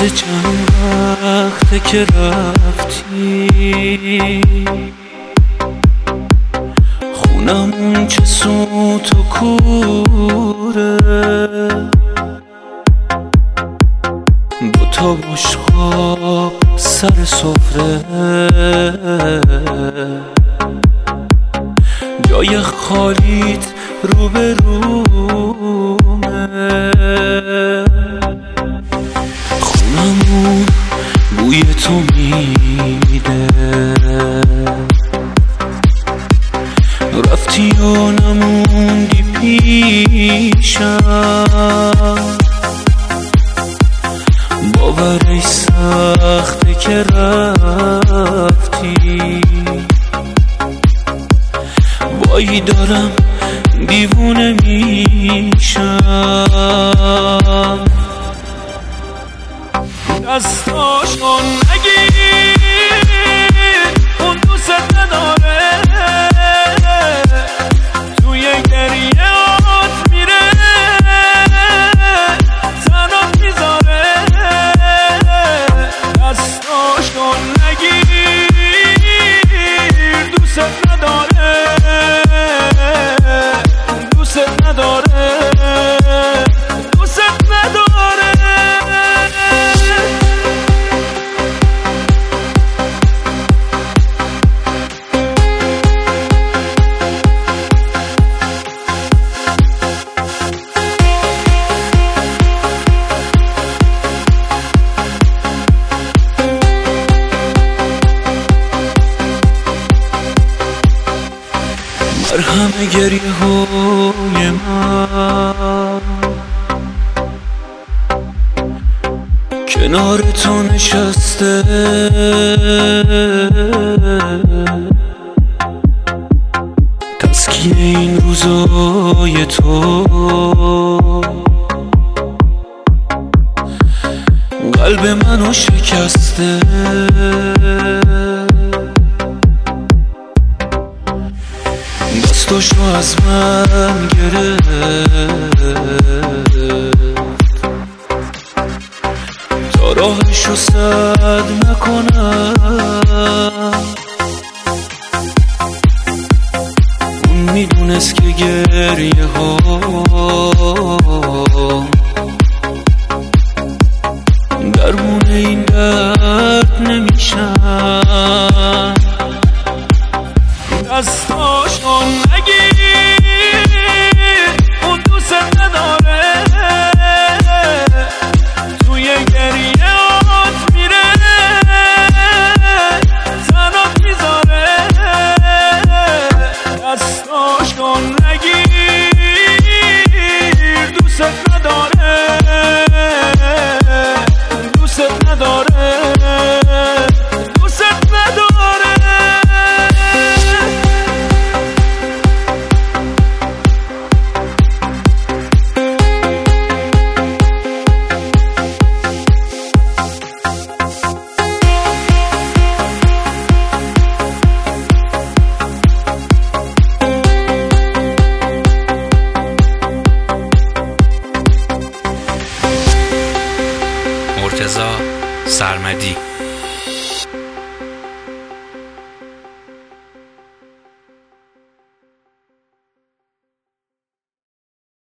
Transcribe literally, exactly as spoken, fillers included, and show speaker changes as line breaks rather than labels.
واسه چند وقته که رفتی، خونمون چه سوت و کوره، دو تا بشقاب سر سفره، جای خالیت رو به رومه، خونمون بوی تو میده، رفتی و نموندی پیشم، باورش سخته که رفتی، وای دارم دیوونه میشم. دستاشو نگیر، اون دوست نداره، توی گریه آت میره، تنات میذاره. دستاشو نگیر، دوست نداره، دوست نداره، دوست نداره. مرهم گریه های من کنار تو نشسته، تسکین این روزای تو، قلب منو شکسته. دستاشو از من گرفت تا راهشو سد نکنم، اون میدونست که گریه ها درمون این درد نمیشن. دستاشو نگیر، اون دوست نداره، توی گریه آت میره، تنات میذاره. دستاشو نگیر، دوست نداره، دوست نداره، دوست نداره.
مرتضی سرمدی.